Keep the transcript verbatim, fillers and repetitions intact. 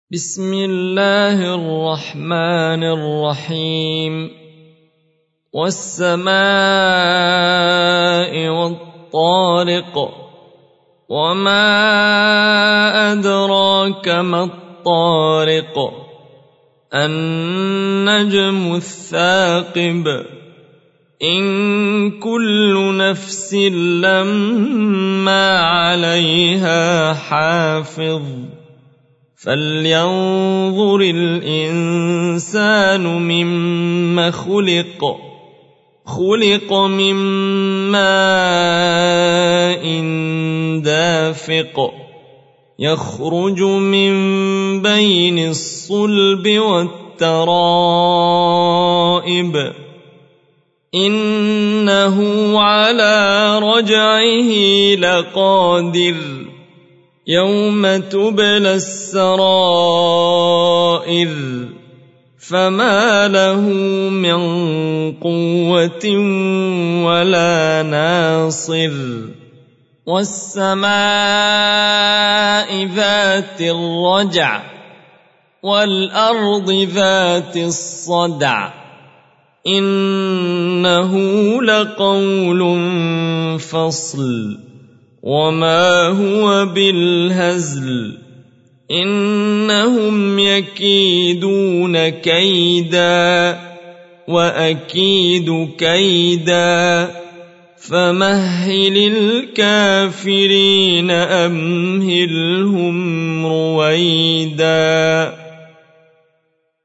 بسم الله الرحمن الرحيم والسماء والطارق وما أدراك ما الطارق النجم الثاقب إن كل نفس لما عليها حافظ فلينظر الإنسان مما خلق خلق من ماء دافق يخرج من بين الصلب والترائب إنه على رجعه لقادر يوم تبلى السرائر فما له من قوة ولا ناصر والسماء ذات الرجع والأرض ذات الصدع إنه لقول فصل وما هو بالهزل إنهم يكيدون كيدا وأكيد كيدا فمهل الكافرين أمهلهم رويدا.